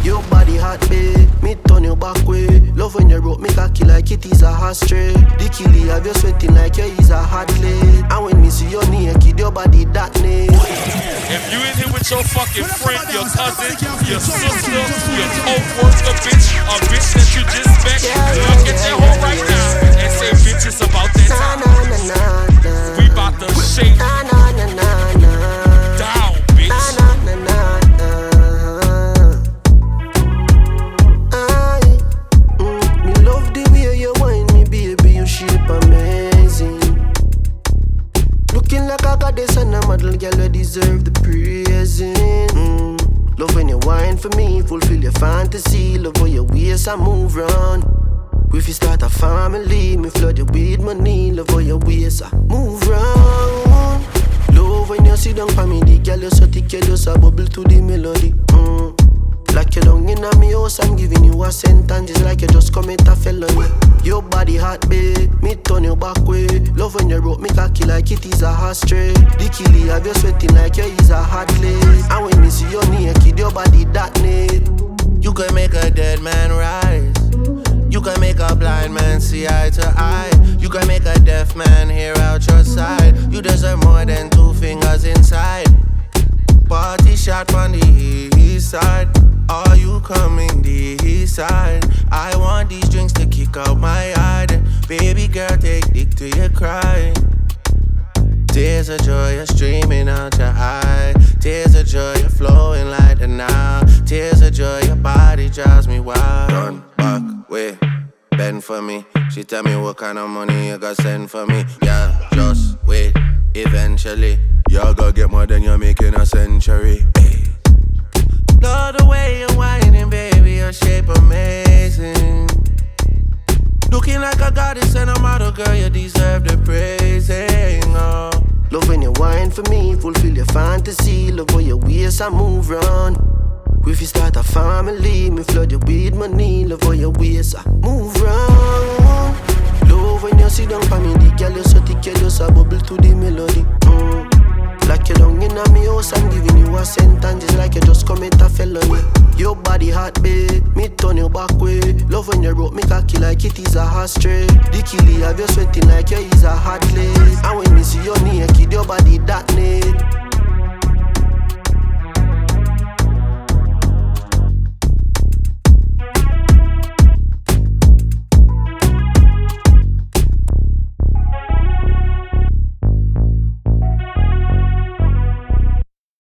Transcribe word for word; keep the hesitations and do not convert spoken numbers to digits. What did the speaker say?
Your body hot, babe, me turn your back way. Love when you rope me cocky like it is a ashtray. The killie have you sweating like you is a hot lady. And when me see your naked, your body that naked. If you in here with your fucking friend, your cousin, your sister, your co-worker, bitch, a bitch that you just met, look at that hoe right now and say, bitch, it's about that time. We about to shake down, bitch. Me love the way you whine me, baby, you shape amazing. Looking like a goddess and a model, girl, you deserve the praising. Mm. Love when you whine for me, fulfill your fantasy. Love how your waist I move round. If you start a family, me flood you with money. Love how your waist I move round. Love when you sit down for me, the girl you so thick, you just a bubble to the melody. Mm. Like you down in a me house, I'm giving you a sentence. It's like you just commit a felony. Your body hot, babe, me turn your back way. Love when you rope me cocky like it is a ashtray. The killie have you sweating like you is a hot lady. And when me see your naked, your body that naked. You can make a dead man rise. You can make a blind man see eye to eye. You can make a deaf man hear out your side. You deserve more than two fingers inside. Party shot on the east side. Are you coming the east side? I want these drinks to kick out my head. Baby girl, take dick till you cry. Tears of joy are streaming out your eye. Tears of joy are flowing like the Nile. Tears of joy, your body drives me wild. Run back, wait, bend for me. She tell me what kind of money you got send for me. Yeah, just wait, eventually y'all gonna get more than you're making a century. Hey. Love the way you're whining, baby, your shape amazing. Looking like a goddess and a model, girl, you deserve the praising. Oh. Love when you whine for me, fulfill your fantasy. Love how your waist I move round. If you start a family, me flood you with money. Love how your waist I move round. Love when you sit down for me, the girl you so thick, you just a bubble to the melody. Mm. Like you down in a me house, I'm giving you a sentence. It's like you just commit a felony. Your body hot, babe, me turn your back way. Love when you rope me cocky like it is a ashtray. The killie have you sweating like you is a hot lady. And when me see your naked, your body that naked.